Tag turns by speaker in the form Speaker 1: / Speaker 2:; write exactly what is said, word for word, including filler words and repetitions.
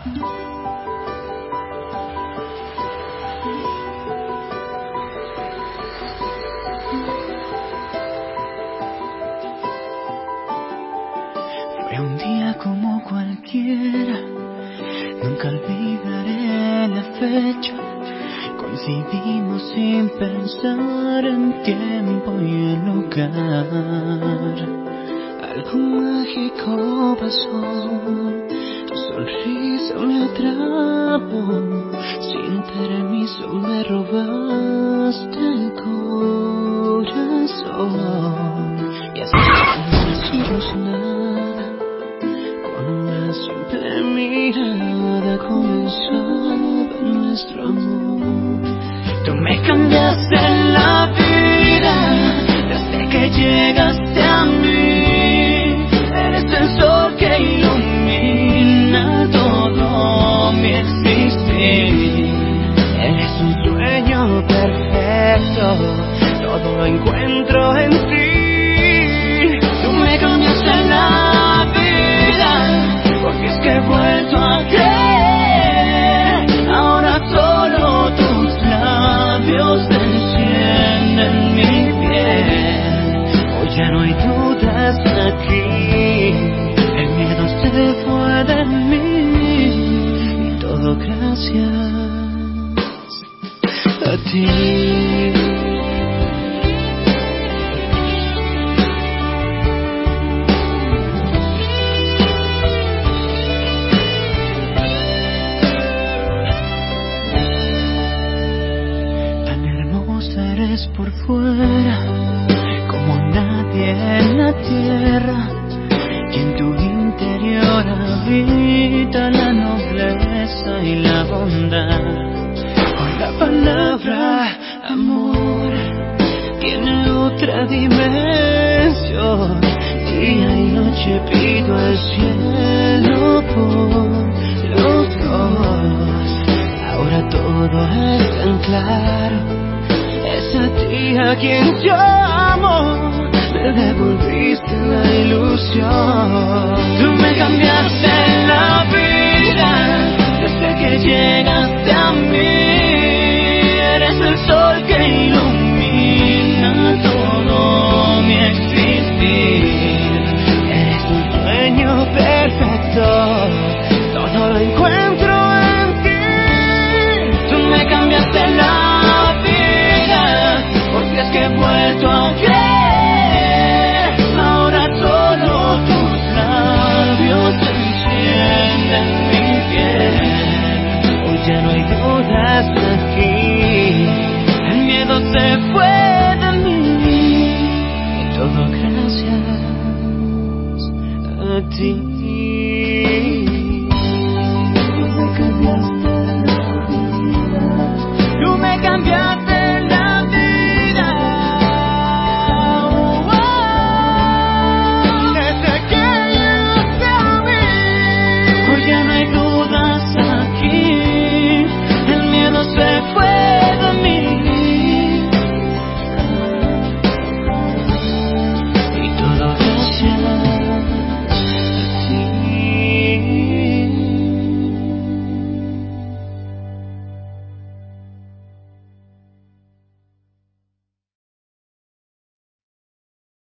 Speaker 1: Fue un día como cualquiera, nunca olvidaré la fecha. Coincidimos sin pensar en tiempo y en lugar. Algo mágico pasó, tu sonrisa me atrapó. Sin permiso me robaste el corazón. Y así no decimos nada, con una simple mirada comenzaba nuestro amor. Tú me cambiaste la vida desde que llegaste a mí. Eres el sol que ilumina todo mi existir. Eres un sueño perfecto, todo lo encuentro en ti. Tú me cambiaste la vida, porque es que he vuelto a creer. Ahora solo tus labios encienden mi piel. Hoy ya no hay dudas aquí, el miedo se fue de mí. Y todo gracias a ti. Eres por fuera, como nadie en la tierra, y en tu interior habita la nobleza y la bondad. Hoy la palabra amor tiene otra dimensión. Día y noche pido al cielo por los dos. Ahora todo es tan claro, es a ti a quien yo amo. Me devolviste la ilusión. Tú me cambiaste la vida desde que llegaste a mí. Eres el sol que ilumina todo mi existir. Eres un sueño perfecto, todo lo encuentro en ti. Tú me cambiaste la porque es que he vuelto a creer. Ahora solo tus labios encienden mi piel. Hoy ya no hay dudas aquí, el miedo se fue de mí. Y todo gracias a ti.